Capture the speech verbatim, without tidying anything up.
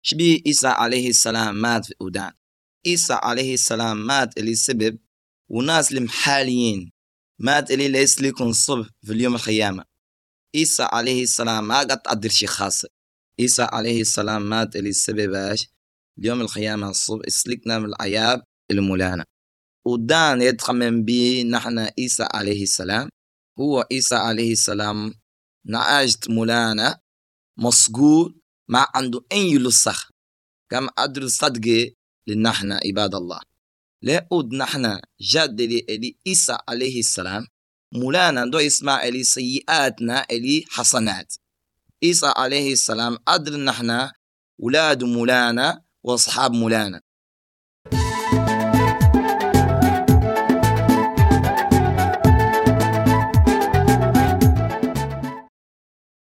شبيه عيسى عليه السلام مات في أودان. عيسى عليه السلام مات اللي سبب وناس المحاليين مات اللي ليس لكم صب في اليوم القيامة. عيسى عليه السلام ما قد قدر شيء خاص. عيسى عليه السلام مات اللي سبب ايش اليوم القيامة الصبح اسلكنا من العياب المولانا. ودان يتخمم به نحن عيسى عليه السلام هو عيسى عليه السلام نعاجت مولانا مصقول ما عنده أي لصخ كما أدرس صدقه لنحن عباد الله. لأود نحن جد لي عيسى عليه السلام مولانا دو يسمع لي سيئاتنا لي حسنات. عيسى عليه السلام أدر نحن أولاد مولانا وأصحاب مولانا.